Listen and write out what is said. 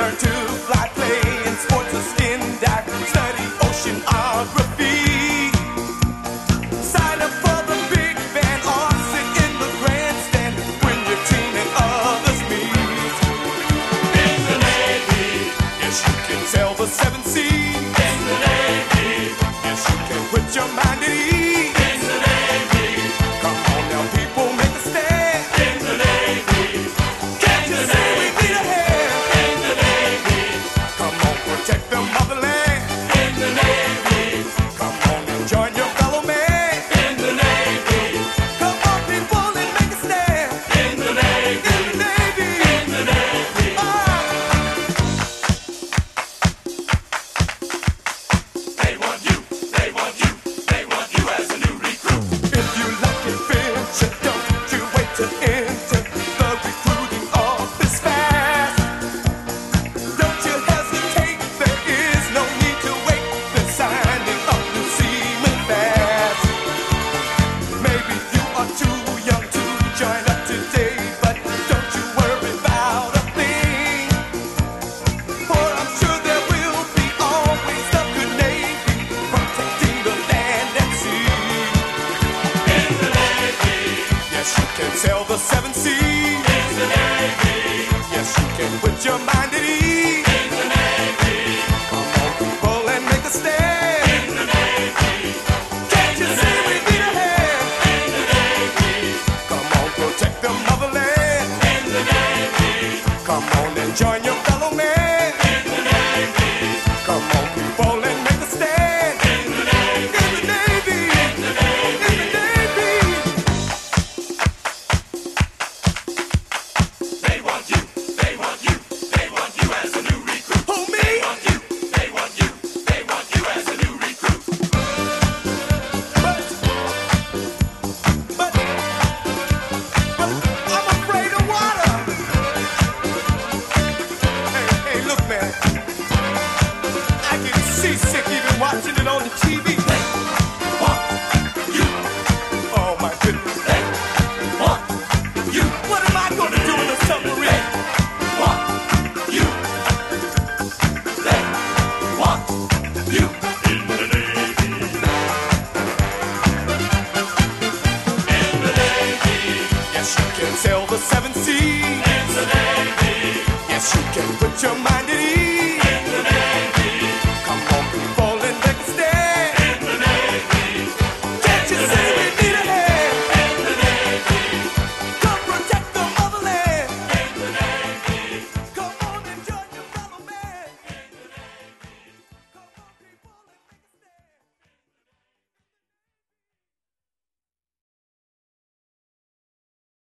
learn to fly, play in sports or skin dive, study oceanography. Sign up for the big band or sit in the grandstand when your team and others meet. In the Navy, yes, you can sail the seven seas. In the Navy, yes, you can put your mind at ease. In the Navy, come on now, people, make a stand. In the Navy, can't you see we need a hand? In the Navy, come on, protect the motherland. In the Navy, come on and join your fellow man. In the Navy, come on, people, and make a stand. In the Navy, in the Navy, in the Navy. They want you, they want you, they want you as a new recruit. If you like adventure, don't you wait to enter the recruiting office fast. Don't you hesitate, there is no need to wait. They're signing up new seamen fast. Maybe you are too young to join up today, but don't you worry about a thing. For I'm sure there will be always the good Navy protecting the land and sea. In the Navy, yes, you can sail the seven seas. In the Navy, yes, you can put your mind at ease. In the Navy, come on, people, and make a stand. In the Navy, can't you see we need a hand? In the Navy, come on, protect the motherland. In the Navy, come on and join your fellow man. In the Navy, come on, people, and make a stand. In the Navy, in the Navy, in the Navy, in the Navy. They want you, they want you, they want you as a new recruit. Who, me? They want you, they want you, they want you as a new recruit. But I'm afraid of water. Hey, look, man, I get seasick even watching it on the TV. They want you. Oh my goodness. They want you. What am I gonna do in a submarine? They want you. They want you. In the Navy. In the Navy. Yes, you can sail the seven seas. In the Navy. Yes, you can put your mind